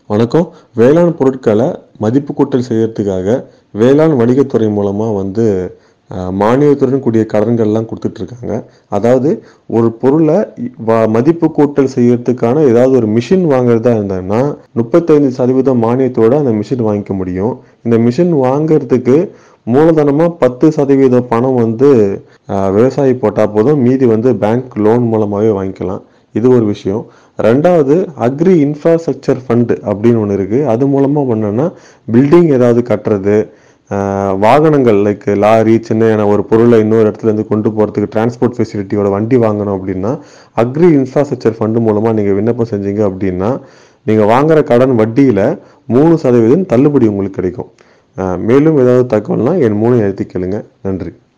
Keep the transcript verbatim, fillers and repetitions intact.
வணக்கம். வேளாண் பொருட்களை மதிப்பு கூட்டல் செய்யறதுக்காக வேளாண் வணிகத்துறை மூலமா வந்து அஹ், மானியத்துடன் கூடிய கடன்கள்லாம் கொடுத்துட்டு இருக்காங்க. அதாவது ஒரு பொருளை வ- மதிப்பு கூட்டல் செய்யறதுக்கான ஏதாவது ஒரு மிஷின் வாங்குறதா இருந்தாங்கன்னா முப்பத்தைந்து சதவீதம் மானியத்தோட அந்த மிஷின் வாங்கிக்க முடியும். இந்த மிஷின் வாங்குறதுக்கு மூலதனமா பத்து சதவீத பணம் வந்து அஹ், விவசாயி போட்டா போதும், மீதி வந்து பேங்க் லோன் மூலமாவே வாங்கிக்கலாம். இது ஒரு விஷயம். ரெண்டாவது, அக்ரி இன்ஃப்ராஸ்ட்ரக்சர் ஃபண்ட் அப்படின்னு ஒன்று இருக்குது. அது மூலமாக பண்ணோன்னா பில்டிங் ஏதாவது கட்டுறது, ஆஹ், வாகனங்கள் லைக் லாரி சின்ன ஒரு பொருளை இன்னொரு இடத்துல இருந்து கொண்டு போகிறதுக்கு டிரான்ஸ்போர்ட் ஃபெசிலிட்டியோட வண்டி வாங்கணும் அப்படின்னா அக்ரி இன்ஃப்ராஸ்ட்ரக்சர் ஃபண்டு மூலமாக நீங்கள் விண்ணப்பம் செஞ்சீங்க அப்படின்னா நீங்கள் வாங்குற கடன் வட்டியில் மூணு சதவீதம் தள்ளுபடி உங்களுக்கு கிடைக்கும். ஆஹ், மேலும் ஏதாவது தகவல்னா என் மூணு எழுதி கேளுங்க. நன்றி.